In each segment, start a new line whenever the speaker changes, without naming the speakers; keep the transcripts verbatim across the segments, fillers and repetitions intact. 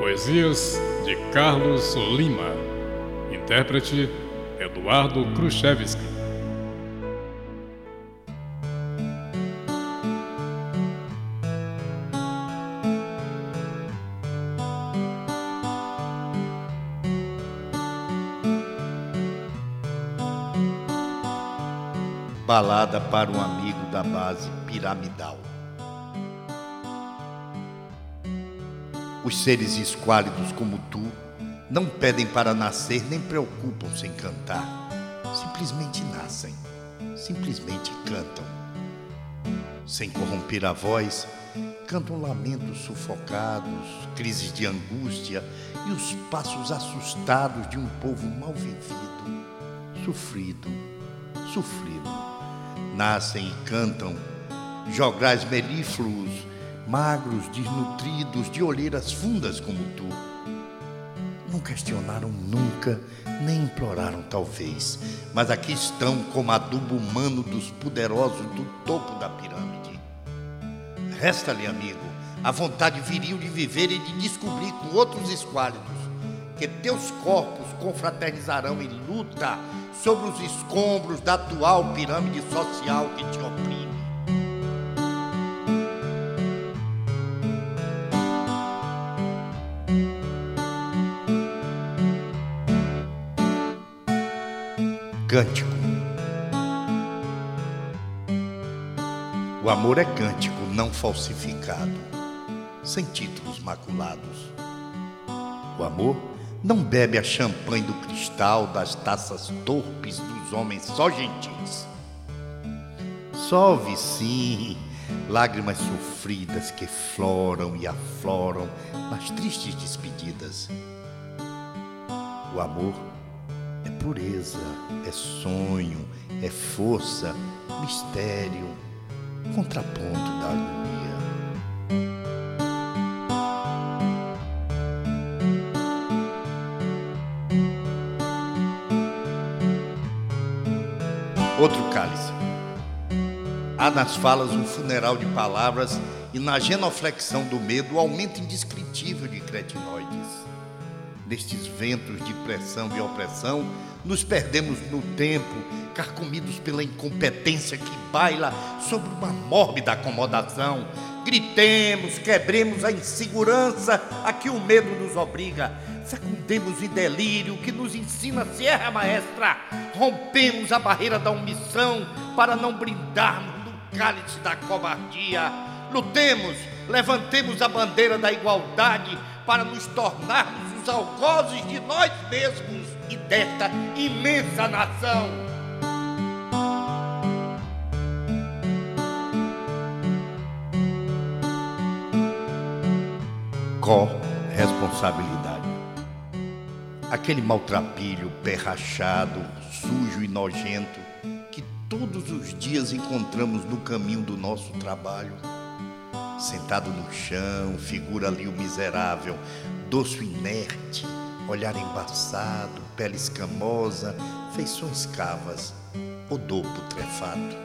Poesias de Carlos Lima. Intérprete Eduardo Khrushchevsky.
Balada para um amigo da base piramidal. Os seres esquálidos como tu não pedem para nascer nem preocupam-se em cantar. Simplesmente nascem, simplesmente cantam. Sem corromper a voz, cantam lamentos sufocados, crises de angústia e os passos assustados de um povo mal vivido, sofrido, sofrido. Nascem e cantam, jograis melífluos, magros, desnutridos, de olheiras fundas como tu. Não questionaram nunca, nem imploraram talvez, mas aqui estão como adubo humano dos poderosos do topo da pirâmide. Resta-lhe, amigo, a vontade viril de viver e de descobrir com outros esquálidos que teus corpos confraternizarão em luta sobre os escombros da atual pirâmide social que te oprime. Cântico. O amor é cântico não falsificado, sem títulos maculados. O amor não bebe a champanhe do cristal das taças torpes dos homens só gentis. Solve, sim, lágrimas sofridas que floram e afloram nas tristes despedidas. O amor é pureza, é sonho, é força, mistério, contraponto da agonia. Outro cálice. Há nas falas um funeral de palavras e na genuflexão do medo o aumento indescritível de cretinoides. Nestes ventos de pressão e opressão, nos perdemos no tempo, carcomidos pela incompetência que baila sobre uma mórbida acomodação. Gritemos, quebremos a insegurança a que o medo nos obriga. Fecundemos o delírio que nos ensina a Sierra Maestra. Rompemos a barreira da omissão para não brindarmos no cálice da covardia. Lutemos, levantemos a bandeira da igualdade para nos tornarmos os algozes de nós mesmos e desta imensa nação. Corresponsabilidade. Aquele maltrapilho, pé rachado, sujo e nojento que todos os dias encontramos no caminho do nosso trabalho. Sentado no chão, figura ali o miserável, dorso inerte, olhar embaçado, pele escamosa, feições cavas, odor putrefato.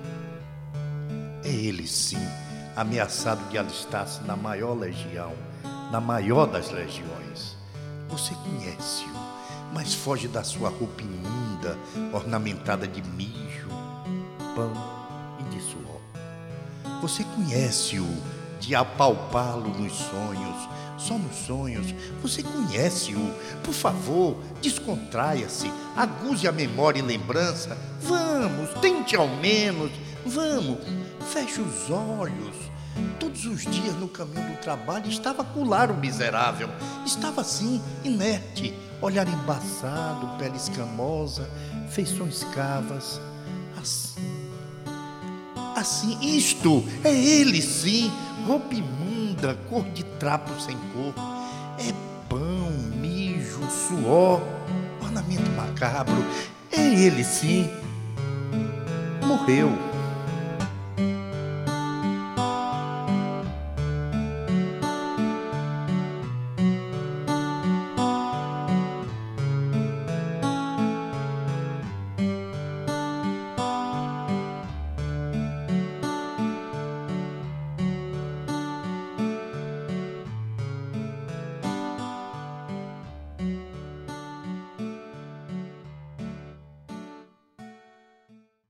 É ele, sim, ameaçado de alistar-se na maior legião, na maior das legiões. Você conhece-o, mas foge da sua roupa imunda, ornamentada de mijo, pão e de suor. Você conhece-o de apalpá-lo nos sonhos, só nos sonhos. Você conhece-o. Por favor, descontraia-se, aguze a memória e lembrança. Vamos, tente ao menos. Vamos, feche os olhos. Todos os dias no caminho do trabalho estava acolá o miserável. Estava assim, inerte, olhar embaçado, pele escamosa, feições cavas. Assim, assim, isto é ele, sim. Roupa imunda, cor de trapo sem cor. É pão, mijo, suor, ornamento macabro. É ele, sim. Morreu.